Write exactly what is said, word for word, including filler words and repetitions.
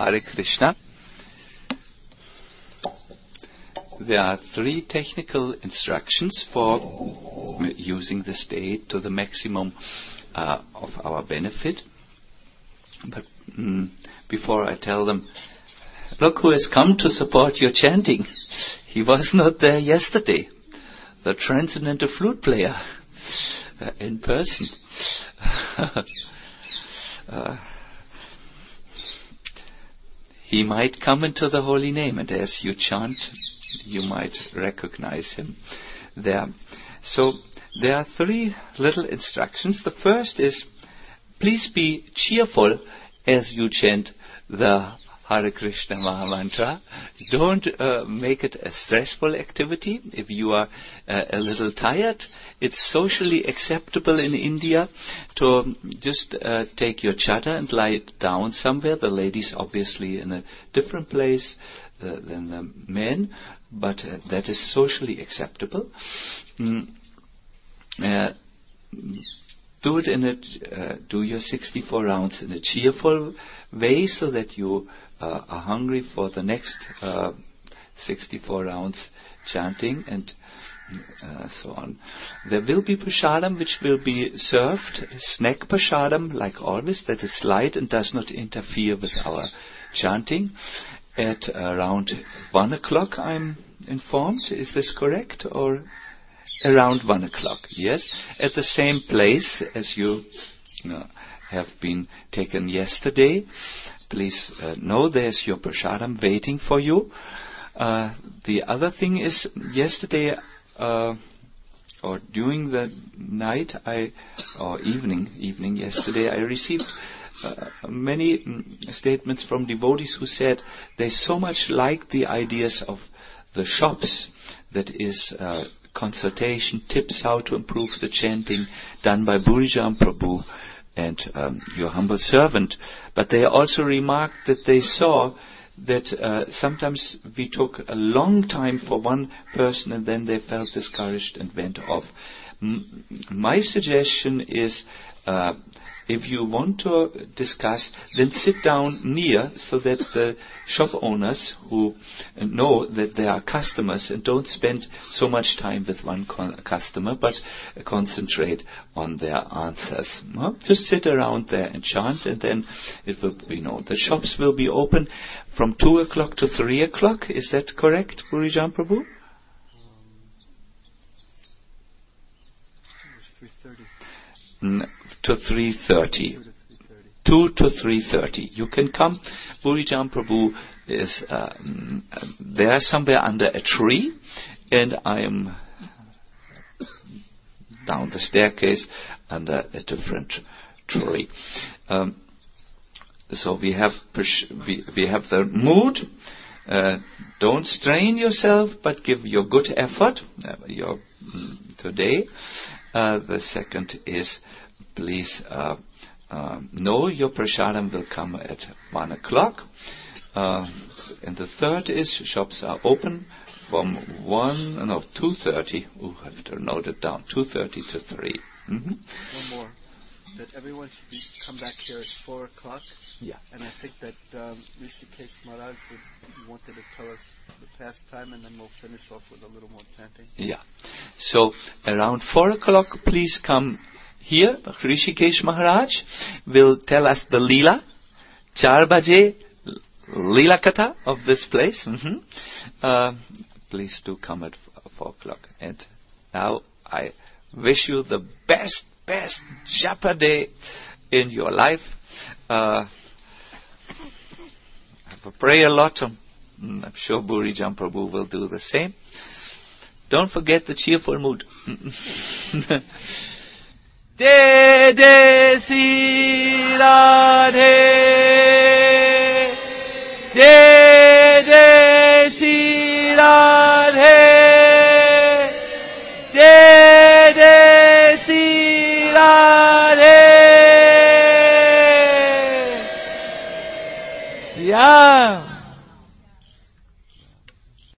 Hare Krishna. There are three technical instructions for using this day to the maximum uh, of our benefit. But mm, before I tell them, look who has come to support your chanting. He was not there yesterday. The transcendental flute player uh, in person. uh, he might come into the holy name, and as you chant, you might recognize him there. So there are three little instructions. The first is, please be cheerful as you chant the Hare Krishna Maha Mantra. Don't uh, make it a stressful activity. If you are uh, a little tired, it's socially acceptable in India to just uh, take your chadar and lie it down somewhere. The ladies obviously in a different place uh, than the men, but uh, that is socially acceptable. Mm. Uh, do it in a, uh, do your sixty-four rounds in a cheerful way so that you uh, are hungry for the next uh, sixty-four rounds chanting and uh, so on. There will be prasadam which will be served, snack prasadam like always, that is light and does not interfere with our chanting. At around one o'clock, I'm informed. Is this correct? Or around one o'clock? Yes. At the same place as you uh, have been taken yesterday. Please uh, know there's your prasadam waiting for you. Uh, the other thing is, yesterday uh, or during the night, I or evening, evening yesterday, I received Uh, many mm, statements from devotees who said they so much like the ideas of the shops, that is uh, consultation, tips how to improve the chanting done by Burijan Prabhu and um, your humble servant. But they also remarked that they saw that uh, sometimes we took a long time for one person and then they felt discouraged and went off. M- my suggestion is, uh, if you want to discuss, then sit down near so that the shop owners who know that they are customers and don't spend so much time with one con- customer, but uh, concentrate on their answers. Huh? Just sit around there and chant, and then it will be known. The shops will be open from two o'clock to three o'clock. Is that correct, Burijan Prabhu? three thirty. Mm, to three thirty. two to three thirty. You can come. Burijan Prabhu is uh, there somewhere under a tree, and I am down the staircase under a different tree. Um, so we have we, we have the mood. Uh, don't strain yourself, but give your good effort. Uh, your mm, today. Uh, the second is, please uh, uh, know your prasadam will come at one o'clock. Uh, and the third is, shops are open from one, no, two thirty. Oh, I have to note it down. two thirty to three. Mm-hmm. One more. That everyone should be, come back here at four o'clock. Yeah. And I think that um, Rishikesh Maharaj would, wanted to tell us the pastime, and then we'll finish off with a little more chanting. Yeah. So around four o'clock, please come here. Rishikesh Maharaj will tell us the Leela, Char Baje, Leela Katha of this place. Mm-hmm. Uh, please do come at four o'clock. And now I wish you the best, best Japa day in your life. Uh, pray a lot. I'm sure Burijan Prabhu will do the same. Don't forget the cheerful mood. De de si radhe, de de si radhe.